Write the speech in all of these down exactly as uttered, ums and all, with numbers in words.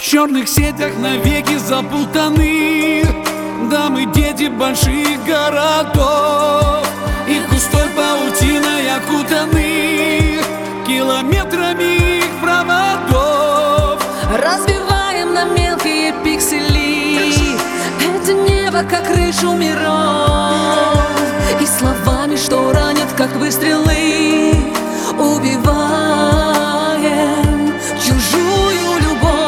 черных сетях навеки запутаны. Да, мы дети больших городов, и густой паутиной окутаны километрами их проводов. Разбиваем на мелкие пиксели это небо, как крышу миров, и словами, что ранят, как выстрелы, убиваем чужую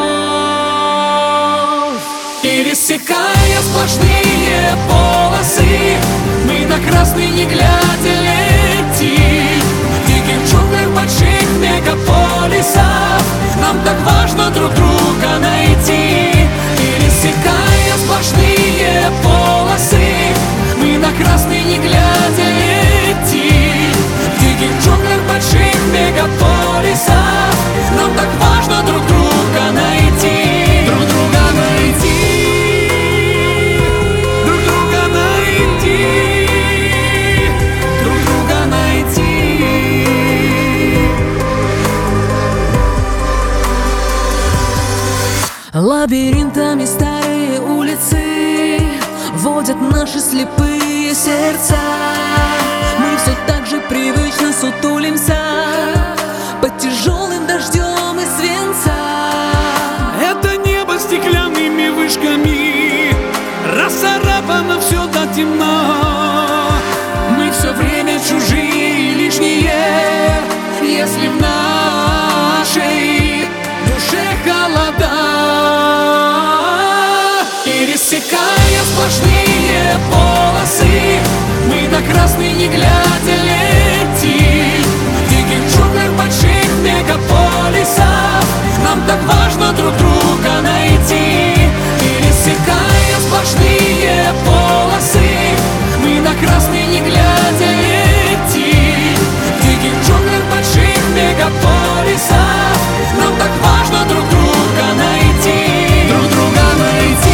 любовь. Пересекая сплошные полосы, мы на красный не глядя летим. В диких джунглях больших мегаполисов нам так важно друг друга найти. Пересекая сплошные полосы, мы на красный не глядя летим. В диких джунглях больших мегаполисов нам так важно друг друга найти. Друг друга найти. Друг друга найти. Друг друга найти. Лабиринтами старые улицы водят наши слепые сердца. Мы все так же привычно сутулимся под тяжелым дождем из свинца. Это небо стеклянными вышками расцарапано все до темна. Мы все время чужие и лишние, если в нашей душе холода. Пересекая сплошные полосы, мы на красный не глядя летим. В диких джунглях больших мегаполисов нам так важно друг друга найти. Пересекая сплошные полосы, мы на красный не глядя летим. В диких джунглях больших мегаполисов нам так важно друг друга найти. Друг друга найти.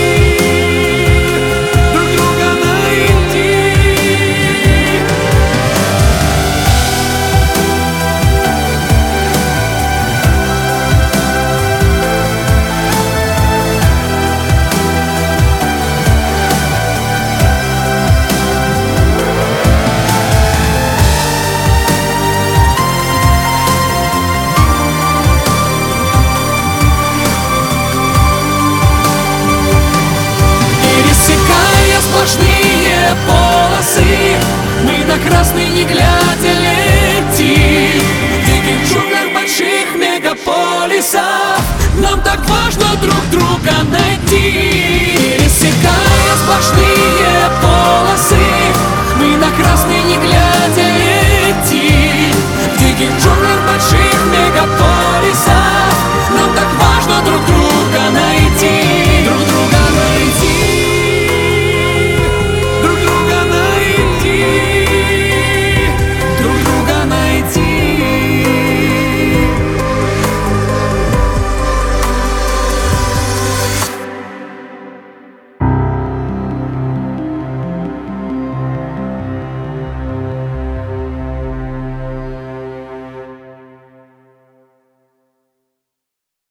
Сплошные полосы, мы на красный не глядя летим. В диких джунглях больших мегаполисов нам так важно друг друга найти.